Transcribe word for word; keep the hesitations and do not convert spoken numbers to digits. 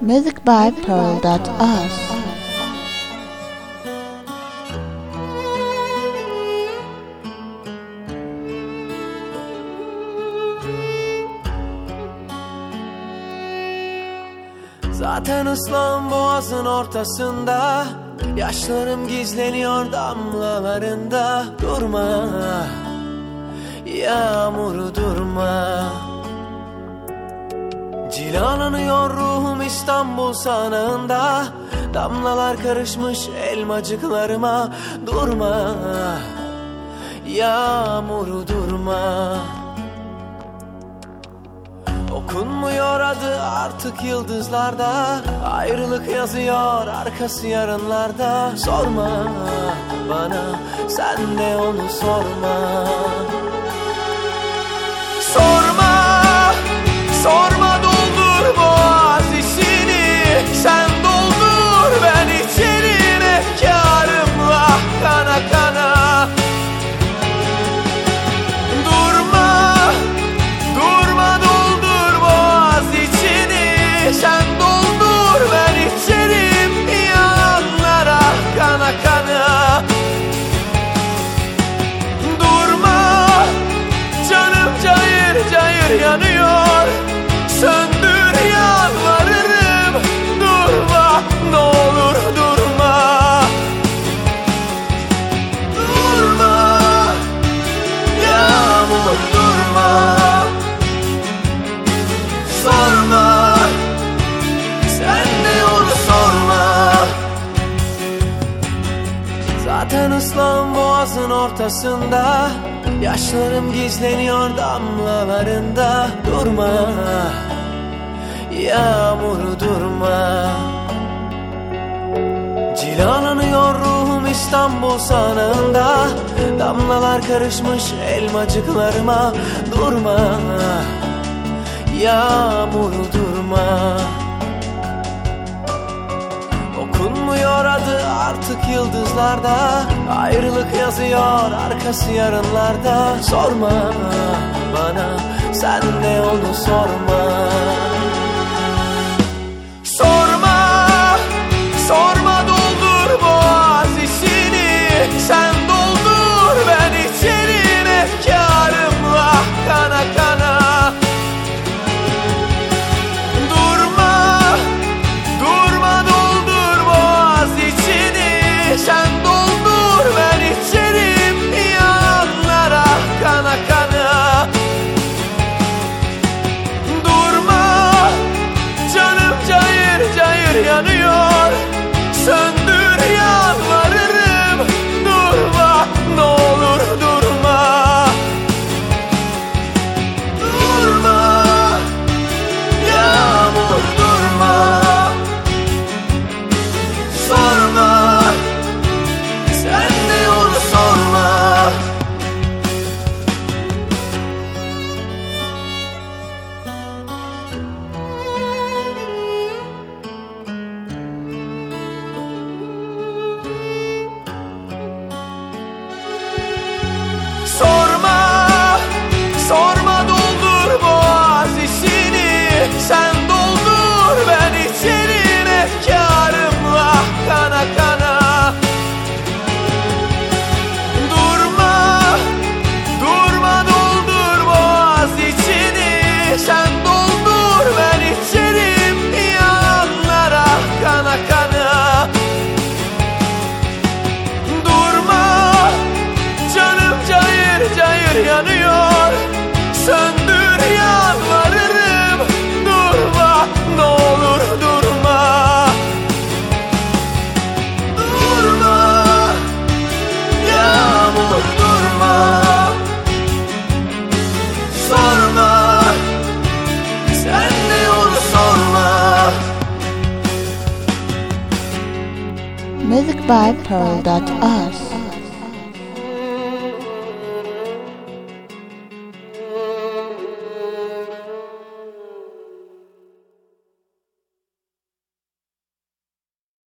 Music by Pearl dot us. Zaten ıslan boğazın ortasında, yaşlarım gizleniyor damlalarında. Durma, yağmuru durma. Cilalanıyor ruhum İstanbul sanağında, damlalar karışmış elmacıklarıma. Durma, yağmuru durma. Okunmuyor adı artık yıldızlarda, ayrılık yazıyor arkası yarınlarda. Sorma bana, sen de onu sorma. Sorma, sorma, doldur boğaz işini. Sen doldur, ben içerim efkarımla kana kana. Durma, durma, doldur boğaz içini. Sen doldur, ben içerim yalanlara kana kana. Durma, canım cayır cayır yanıyor. Söndür, yalvarırım. Durma, ne olur durma. Durma, yağmur durma. Sorma, sen de onu sorma. Zaten ıslan boğazın ortasında, yaşlarım gizleniyor damlalarında. Durma, yağmuru durma. Cilalanıyor ruhum İstanbul sanağında, damlalar karışmış elmacıklarıma. Durma, yağmuru durma. Okunmuyor adı artık yıldızlarda, ayrılık yazıyor arkası yarınlarda. Sorma bana, sen de onu sorma. Sorma, sorma, doldur boğaz işini. Sen doldur, ben içerim efkarımla kana kana. Durma, durma, doldur boğaz içini. Sen doldur, ben içerim yalanlara kana kana. Durma, canım cayır cayır yanıyor. Söndür, yalvarırım. Durma, ne olur durma. Durma, yağmur durma. Sorma, sen de onu sorma. Sorma, sorma, doldur boğaz işini. Sen doldur, ben içerim efkarımla kana kana. Durma, durma, doldur boğaz içini. Sen doldur, ben içerim yalanlara kana kana. Durma, canım cayır cayır yanıyor. Söndür, yalvarırım. Durma, ne olur durma. Durma, yağmur durma. Sorma, sen de onu sorma. Music by Pearl dot us.